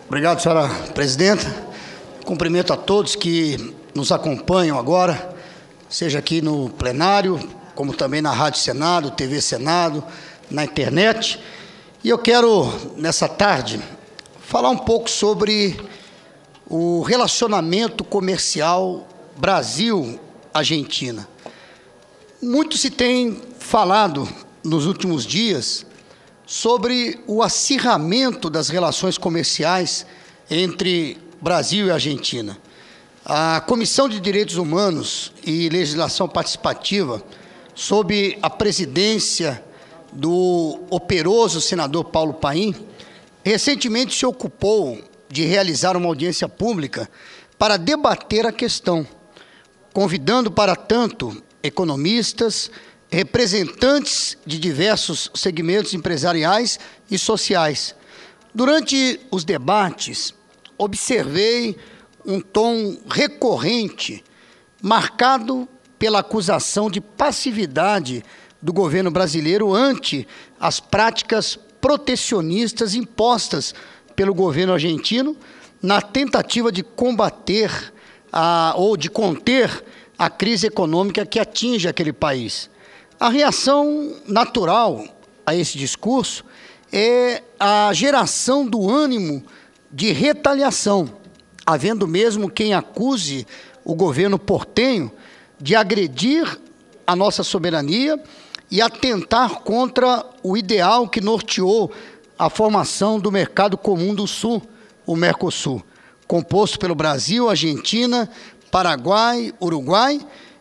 Obrigado, senhora presidenta. Cumprimento a todos que nos acompanham agora, seja aqui no plenário, como também na Rádio Senado, TV Senado, na internet. E eu quero, nessa tarde, falar um pouco sobre o relacionamento comercial Brasil-Argentina. Muito se tem falado nos últimos dias sobre o acirramento das relações comerciais entre Brasil e Argentina. A Comissão de Direitos Humanos e Legislação Participativa, sob a presidência do operoso senador Paulo Paim, recentemente se ocupou de realizar uma audiência pública para debater a questão, convidando para tanto economistas, representantes de diversos segmentos empresariais e sociais. Durante os debates, observei um tom recorrente, marcado pela acusação de passividade do governo brasileiro ante as práticas protecionistas impostas pelo governo argentino na tentativa de combater ou de conter a crise econômica que atinge aquele país. A reação natural a esse discurso é a geração do ânimo de retaliação, havendo mesmo quem acuse o governo portenho de agredir a nossa soberania e atentar contra o ideal que norteou a formação do Mercado Comum do Sul, o Mercosul, composto pelo Brasil, Argentina, Paraguai, Uruguai,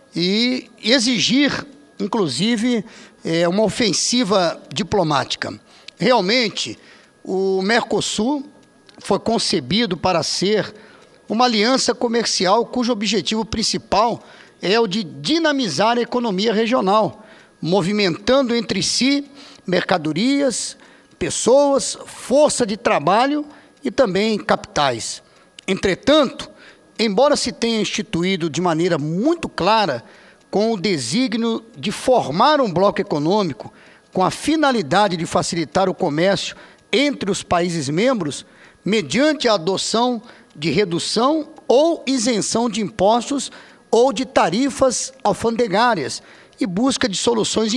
e exigir, inclusive, uma ofensiva diplomática. Realmente, o Mercosul foi concebido para ser uma aliança comercial cujo objetivo principal é o de dinamizar a economia regional, movimentando entre si mercadorias, pessoas, força de trabalho e também capitais. Entretanto, embora se tenha instituído de maneira muito clara com o desígnio de formar um bloco econômico com a finalidade de facilitar o comércio entre os países membros, mediante a adoção de redução ou isenção de impostos ou de tarifas alfandegárias e busca de soluções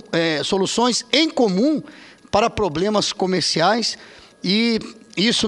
em comum para problemas comerciais, e isso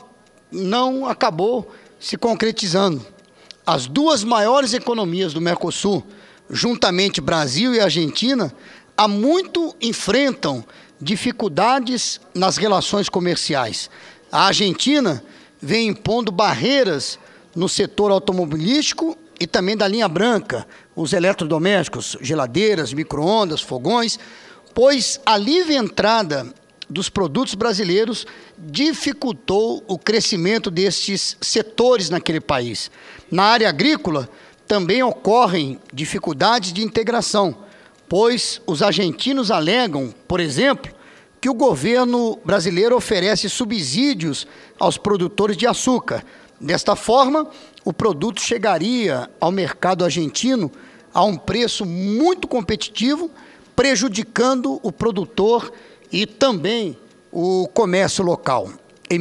não acabou se concretizando. As duas maiores economias do Mercosul, juntamente Brasil e Argentina, há muito enfrentam dificuldades nas relações comerciais. A Argentina vem impondo barreiras no setor automobilístico e também da linha branca, os eletrodomésticos, geladeiras, micro-ondas, fogões, pois a livre entrada dos produtos brasileiros dificultou o crescimento destes setores naquele país. Na área agrícola, também ocorrem dificuldades de integração, pois os argentinos alegam, por exemplo, que o governo brasileiro oferece subsídios aos produtores de açúcar. Desta forma, o produto chegaria ao mercado argentino a um preço muito competitivo, prejudicando o produtor e também o comércio local. Em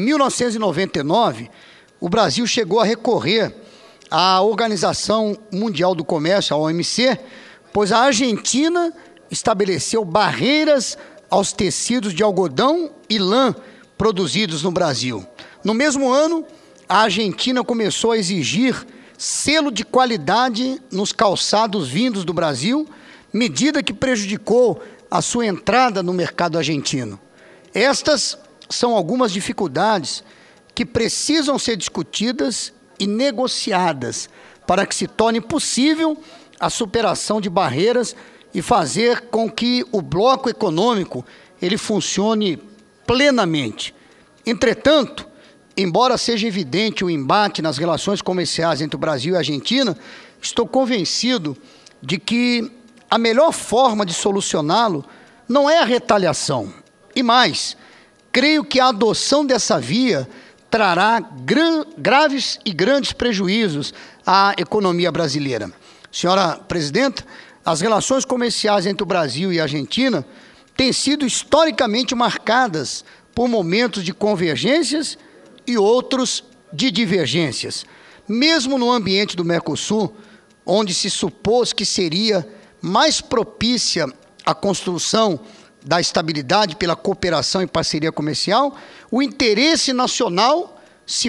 1999, o Brasil chegou a recorrer à Organização Mundial do Comércio, a OMC, pois a Argentina estabeleceu barreiras aos tecidos de algodão e lã produzidos no Brasil. No mesmo ano, a Argentina começou a exigir selo de qualidade nos calçados vindos do Brasil, medida que prejudicou a sua entrada no mercado argentino. Estas são algumas dificuldades que precisam ser discutidas e negociadas para que se torne possível a superação de barreiras e fazer com que o bloco econômico ele funcione plenamente. Entretanto, embora seja evidente o embate nas relações comerciais entre o Brasil e a Argentina, estou convencido de que a melhor forma de solucioná-lo não é a retaliação. E mais, creio que a adoção dessa via trará graves e grandes prejuízos à economia brasileira. Senhora presidenta, as relações comerciais entre o Brasil e a Argentina têm sido historicamente marcadas por momentos de convergências e outros de divergências. Mesmo no ambiente do Mercosul, onde se supôs que seria mais propícia a construção da estabilidade pela cooperação e parceria comercial, o interesse nacional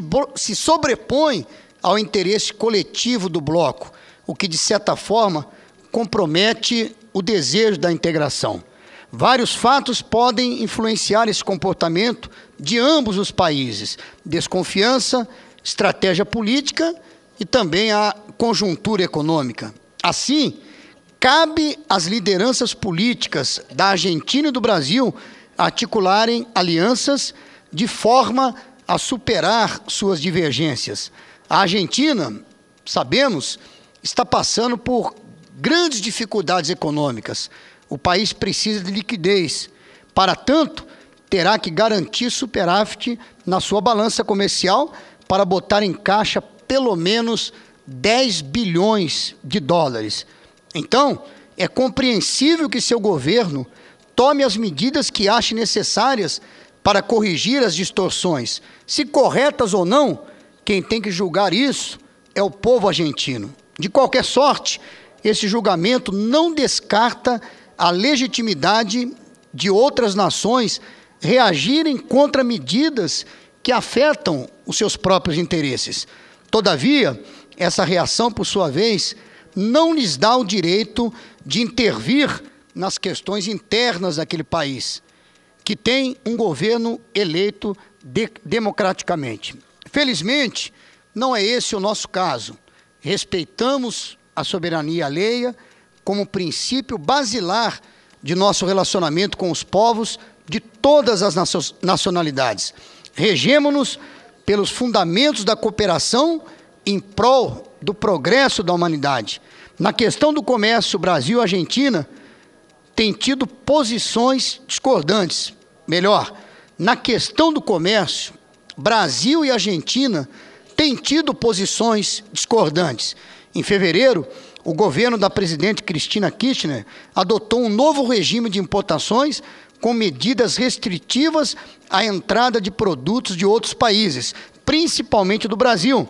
se sobrepõe ao interesse coletivo do bloco, o que, de certa forma, compromete o desejo da integração. Vários fatos podem influenciar esse comportamento de ambos os países: desconfiança, estratégia política e também a conjuntura econômica. Assim, cabe às lideranças políticas da Argentina e do Brasil articularem alianças de forma a superar suas divergências. A Argentina, sabemos, está passando por grandes dificuldades econômicas. O país precisa de liquidez. Para tanto, terá que garantir superávit na sua balança comercial para botar em caixa pelo menos 10 bilhões de dólares. Então, é compreensível que seu governo tome as medidas que ache necessárias para corrigir as distorções. Se corretas ou não, quem tem que julgar isso é o povo argentino. De qualquer sorte, esse julgamento não descarta a legitimidade de outras nações reagirem contra medidas que afetam os seus próprios interesses. Todavia, essa reação, por sua vez, não lhes dá o direito de intervir nas questões internas daquele país, que tem um governo eleito democraticamente. Felizmente, não é esse o nosso caso. Respeitamos a soberania alheia como princípio basilar de nosso relacionamento com os povos de todas as nacionalidades. Regemo-nos pelos fundamentos da cooperação em prol do progresso da humanidade. Na questão do comércio, Brasil e Argentina têm tido posições discordantes. Melhor, na questão do comércio, Brasil e Argentina têm tido posições discordantes. Em fevereiro, o governo da presidente Cristina Kirchner adotou um novo regime de importações com medidas restritivas à entrada de produtos de outros países, principalmente do Brasil,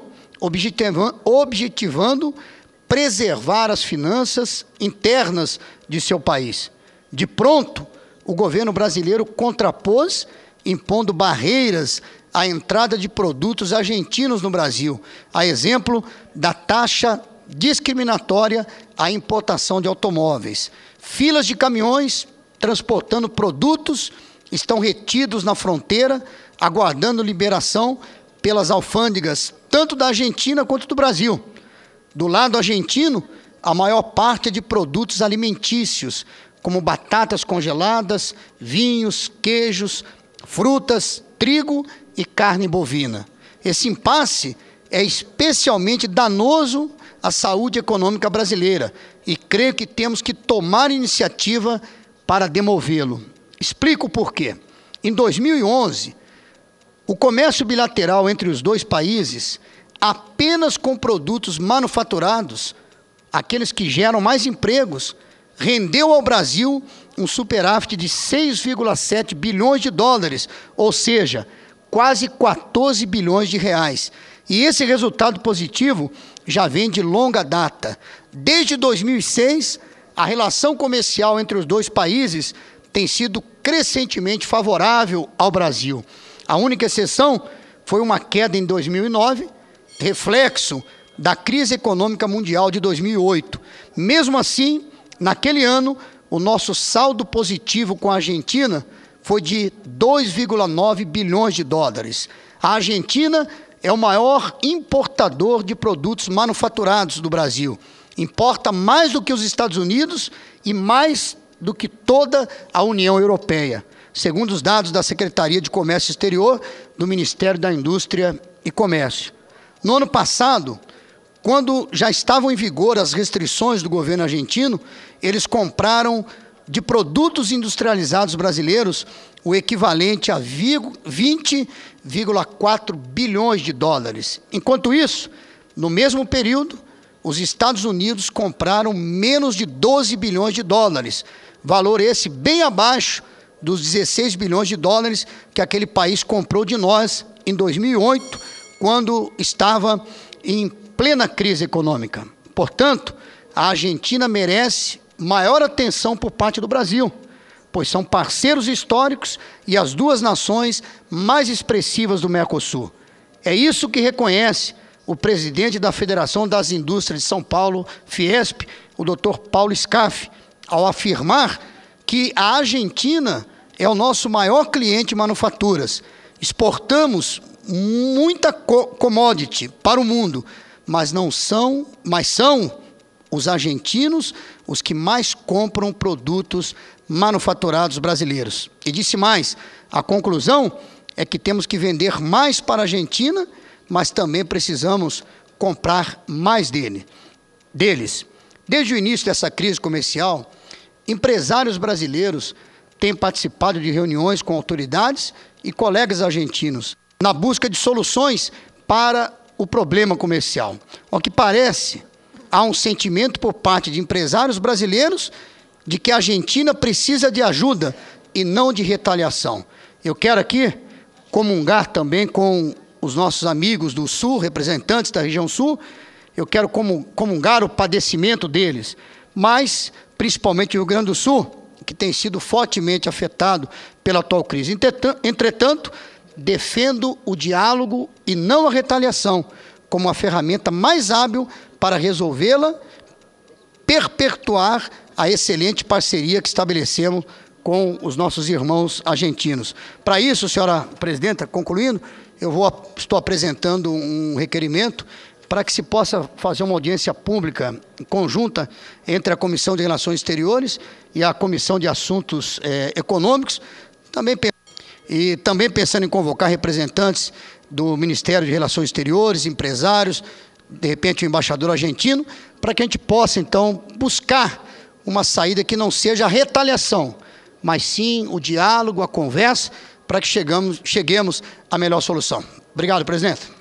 objetivando preservar as finanças internas de seu país. De pronto, o governo brasileiro contrapôs, impondo barreiras à entrada de produtos argentinos no Brasil, a exemplo da taxa discriminatória à importação de automóveis. Filas de caminhões transportando produtos estão retidos na fronteira, aguardando liberação pelas alfândegas, tanto da Argentina quanto do Brasil. Do lado argentino, a maior parte é de produtos alimentícios, como batatas congeladas, vinhos, queijos, frutas, trigo e carne bovina. Esse impasse é especialmente danoso à saúde econômica brasileira e creio que temos que tomar iniciativa para demovê-lo. Explico o porquê. Em 2011, o comércio bilateral entre os dois países, apenas com produtos manufaturados, aqueles que geram mais empregos, rendeu ao Brasil um superávit de 6,7 bilhões de dólares, ou seja, quase 14 bilhões de reais. E esse resultado positivo já vem de longa data. Desde 2006, a relação comercial entre os dois países tem sido crescentemente favorável ao Brasil. A única exceção foi uma queda em 2009, reflexo da crise econômica mundial de 2008. Mesmo assim, naquele ano, o nosso saldo positivo com a Argentina foi de 2,9 bilhões de dólares. A Argentina é o maior importador de produtos manufaturados do Brasil. Importa mais do que os Estados Unidos e mais do que toda a União Europeia, segundo os dados da Secretaria de Comércio Exterior do Ministério da Indústria e Comércio. No ano passado, quando já estavam em vigor as restrições do governo argentino, eles compraram de produtos industrializados brasileiros o equivalente a 20,4 bilhões de dólares. Enquanto isso, no mesmo período, os Estados Unidos compraram menos de 12 bilhões de dólares, valor esse bem abaixo dos 16 bilhões de dólares que aquele país comprou de nós em 2008, quando estava em plena crise econômica. Portanto, a Argentina merece maior atenção por parte do Brasil, pois são parceiros históricos e as duas nações mais expressivas do Mercosul. É isso que reconhece o presidente da Federação das Indústrias de São Paulo, Fiesp, o Dr. Paulo Scaff, ao afirmar que a Argentina é o nosso maior cliente de manufaturas. Exportamos muita commodity para o mundo, mas são os argentinos os que mais compram produtos manufaturados brasileiros. E disse mais, a conclusão é que temos que vender mais para a Argentina, mas também precisamos comprar mais deles. Desde o início dessa crise comercial, empresários brasileiros têm participado de reuniões com autoridades e colegas argentinos na busca de soluções para o problema comercial. Ao que parece, há um sentimento por parte de empresários brasileiros de que a Argentina precisa de ajuda e não de retaliação. Eu quero aqui comungar também com os nossos amigos do Sul, representantes da região Sul. Eu quero comungar o padecimento deles, mas principalmente o Rio Grande do Sul, que tem sido fortemente afetado pela atual crise. Entretanto, defendo o diálogo e não a retaliação como a ferramenta mais hábil para resolvê-la, perpetuar a excelente parceria que estabelecemos com os nossos irmãos argentinos. Para isso, senhora presidenta, concluindo, estou apresentando um requerimento para que se possa fazer uma audiência pública conjunta entre a Comissão de Relações Exteriores e a Comissão de Assuntos Econômicos, também pensando em convocar representantes do Ministério de Relações Exteriores, empresários, de repente o embaixador argentino, para que a gente possa, então, buscar uma saída que não seja a retaliação, mas sim o diálogo, a conversa, para que cheguemos à melhor solução. Obrigado, presidente.